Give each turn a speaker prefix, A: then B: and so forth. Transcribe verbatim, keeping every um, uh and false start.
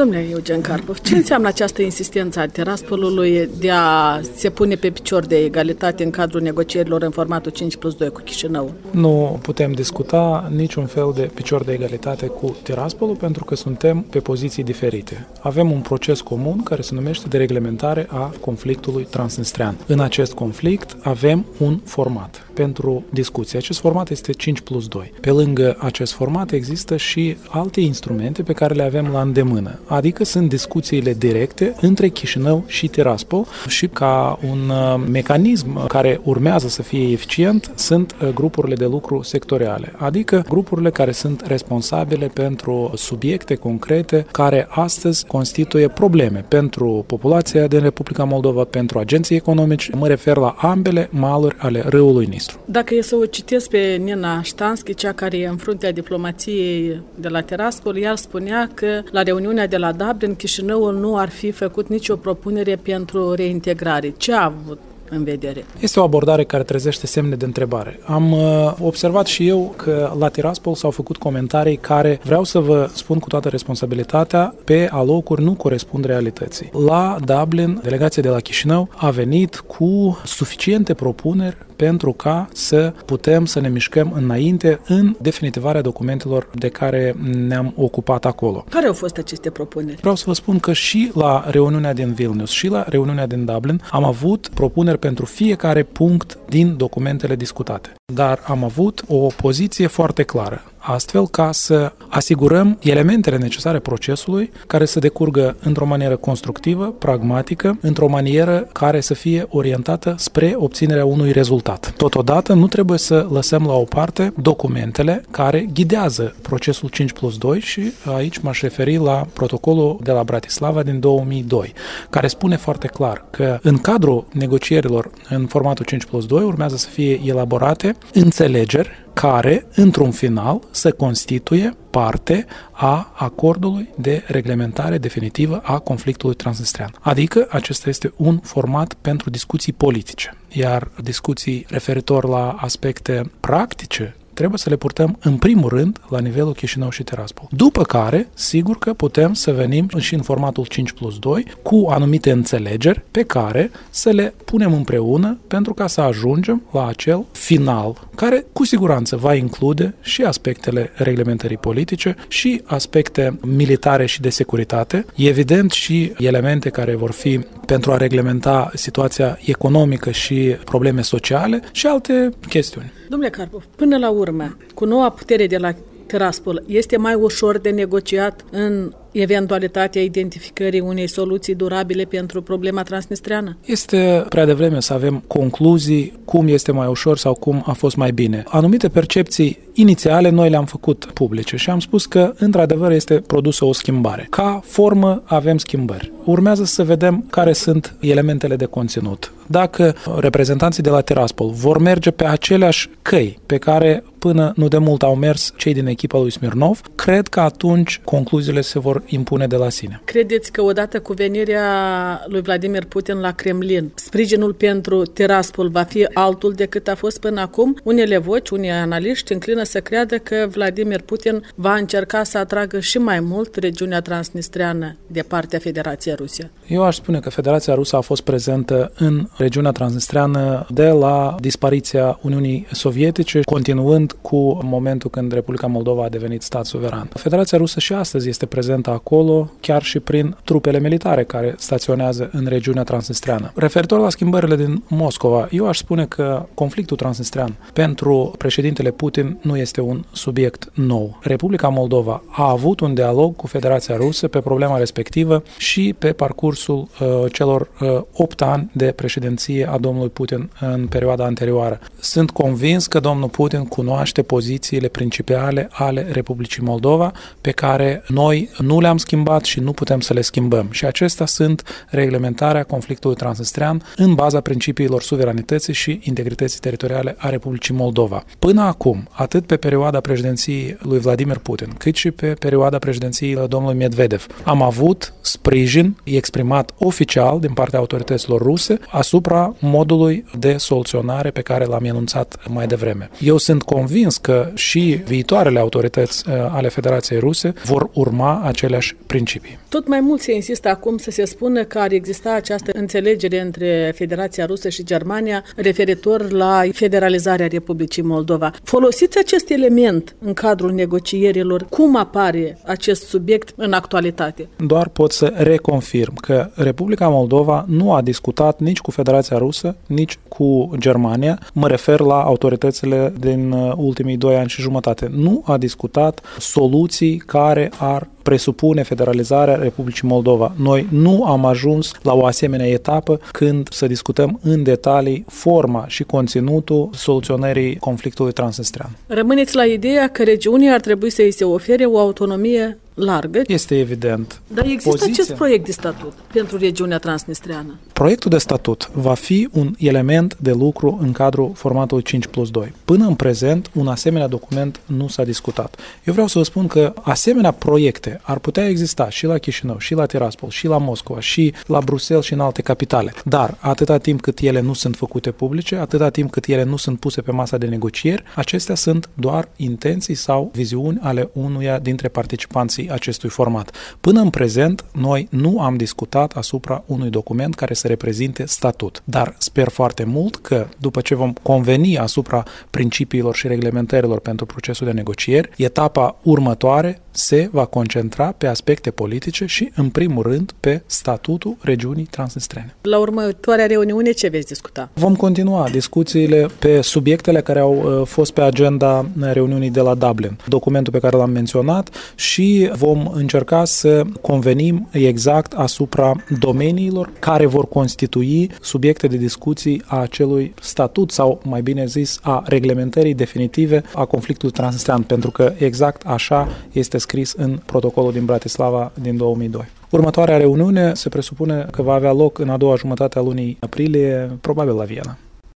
A: Domnule Eugen Karpov, ce înseamnă această insistență a Tiraspolului de a se pune pe picior de egalitate în cadrul negocierilor în formatul cinci plus doi cu Chișinău?
B: Nu putem discuta niciun fel de picior de egalitate cu Tiraspolul pentru că suntem pe poziții diferite. Avem un proces comun care se numește de reglementare a conflictului transnistrean. În acest conflict avem un format pentru discuție. Acest format este cinci plus doi. Pe lângă acest format există și alte instrumente pe care le avem la îndemână, adică sunt discuțiile directe între Chișinău și Tiraspol și ca un mecanism care urmează să fie eficient sunt grupurile de lucru sectoriale, adică grupurile care sunt responsabile pentru subiecte concrete care astăzi constituie probleme pentru populația din Republica Moldova, pentru agenții economici. Mă refer la ambele maluri ale râului Nistru.
A: Dacă e să o citesc pe Nina Ștanschi, cea care e în fruntea diplomației de la Tiraspol, ea spunea că la reuniunea de la Dublin, Chișinăul nu ar fi făcut nicio propunere pentru reintegrare. Ce a avut în vedere?
B: Este o abordare care trezește semne de întrebare. Am uh, observat și eu că la Tiraspol s-au făcut comentarii care, vreau să vă spun cu toată responsabilitatea, pe alocuri nu corespund realității. La Dublin, delegația de la Chișinău a venit cu suficiente propuneri pentru ca să putem să ne mișcăm înainte în definitivarea documentelor de care ne-am ocupat acolo.
A: Care au fost aceste propuneri?
B: Vreau să vă spun că și la reuniunea din Vilnius și la reuniunea din Dublin am avut propuneri pentru fiecare punct din documentele discutate. Dar am avut o poziție foarte clară, astfel ca să asigurăm elementele necesare procesului care să decurgă într-o manieră constructivă, pragmatică, într-o manieră care să fie orientată spre obținerea unui rezultat. Totodată, nu trebuie să lăsăm la o parte documentele care ghidează procesul cinci plus doi și aici m-aș referi la protocolul de la Bratislava din două mii doi, care spune foarte clar că în cadrul negocierilor în formatul cinci plus doi urmează să fie elaborate înțelegeri care, într-un final, să constituie parte a acordului de reglementare definitivă a conflictului transnistrean. Adică acesta este un format pentru discuții politice, iar discuții referitor la aspecte practice trebuie să le purtăm în primul rând la nivelul Chișinău și Tiraspol. După care, sigur că putem să venim și în formatul cinci plus doi cu anumite înțelegeri pe care să le punem împreună pentru ca să ajungem la acel final care cu siguranță va include și aspectele reglementării politice și aspecte militare și de securitate, evident și elemente care vor fi pentru a reglementa situația economică și probleme sociale și alte chestiuni.
A: Domnule Karpov, până la urmă, cu noua putere de la Tiraspol, este mai ușor de negociat în eventualitatea identificării unei soluții durabile pentru problema transnistreană?
B: Este prea devreme să avem concluzii cum este mai ușor sau cum a fost mai bine. Anumite percepții inițiale noi le-am făcut publice și am spus că într-adevăr este produsă o schimbare. Ca formă avem schimbări. Urmează să vedem care sunt elementele de conținut. Dacă reprezentanții de la Tiraspol vor merge pe aceleași căi pe care până nu de mult au mers cei din echipa lui Smirnov, cred că atunci concluziile se vor impune de la sine.
A: Credeți că odată cu venirea lui Vladimir Putin la Kremlin, sprijinul pentru Tiraspol va fi altul decât a fost până acum? Unele voci, unii analiști înclină să creadă că Vladimir Putin va încerca să atragă și mai mult regiunea transnistreană de partea Federației Ruse.
B: Eu aș spune că Federația Rusă a fost prezentă în regiunea transnistreană de la dispariția Uniunii Sovietice, continuând cu momentul când Republica Moldova a devenit stat suveran. Federația Rusă și astăzi este prezentă acolo, chiar și prin trupele militare care staționează în regiunea transnistreană. Referitor la schimbările din Moscova, eu aș spune că conflictul transnistrean pentru președintele Putin nu este un subiect nou. Republica Moldova a avut un dialog cu Federația Rusă pe problema respectivă și pe parcursul uh, celor uh, opt ani de președinție a domnului Putin în perioada anterioară. Sunt convins că domnul Putin cunoaște pozițiile principale ale Republicii Moldova pe care noi nu le-am schimbat și nu putem să le schimbăm. Și acestea sunt reglementarea conflictului transnistrean în baza principiilor suveranității și integrității teritoriale a Republicii Moldova. Până acum, atât pe perioada președinției lui Vladimir Putin, cât și pe perioada președinției domnului Medvedev, am avut sprijin exprimat oficial din partea autorităților ruse asupra modului de soluționare pe care l-am enunțat mai devreme. Eu sunt convins că și viitoarele autorități ale Federației Ruse vor urma acele aceleași principii.
A: Tot mai mult se insistă acum să se spună că ar exista această înțelegere între Federația Rusă și Germania referitor la federalizarea Republicii Moldova. Folosiți acest element în cadrul negocierilor. Cum apare acest subiect în actualitate?
B: Doar pot să reconfirm că Republica Moldova nu a discutat nici cu Federația Rusă, nici cu Germania. Mă refer la autoritățile din ultimii doi ani și jumătate. Nu a discutat soluții care ar presupune federalizarea Republicii Moldova. Noi nu am ajuns la o asemenea etapă când să discutăm în detalii forma și conținutul soluționării conflictului transnistrean.
A: Rămâneți la ideea că regiunii ar trebui să îi se ofere o autonomie largă.
B: Este evident.
A: Dar există Poziția... acest proiect de statut pentru regiunea transnistreană?
B: Proiectul de statut va fi un element de lucru în cadrul formatului cinci plus doi. Până în prezent, un asemenea document nu s-a discutat. Eu vreau să vă spun că asemenea proiecte ar putea exista și la Chișinău, și la Tiraspol, și la Moscova, și la Bruxelles și în alte capitale. Dar atâta timp cât ele nu sunt făcute publice, atâta timp cât ele nu sunt puse pe masa de negocieri, acestea sunt doar intenții sau viziuni ale unuia dintre participanții acestui format. Până în prezent, noi nu am discutat asupra unui document care să reprezinte statut. Dar sper foarte mult că, după ce vom conveni asupra principiilor și reglementărilor pentru procesul de negocieri, etapa următoare se va concentra pe aspecte politice și, în primul rând, pe statutul regiunii transnistrene.
A: La următoarea reuniune ce veți discuta?
B: Vom continua discuțiile pe subiectele care au fost pe agenda reuniunii de la Dublin, documentul pe care l-am menționat, și vom încerca să convenim exact asupra domeniilor care vor constitui subiecte de discuții a acelui statut sau, mai bine zis, a reglementării definitive a conflictului transnistrean, pentru că exact așa este scris în protocolul din Bratislava din două mii doi. Următoarea reuniune se presupune că va avea loc în a doua jumătate a lunii aprilie, probabil la Viena.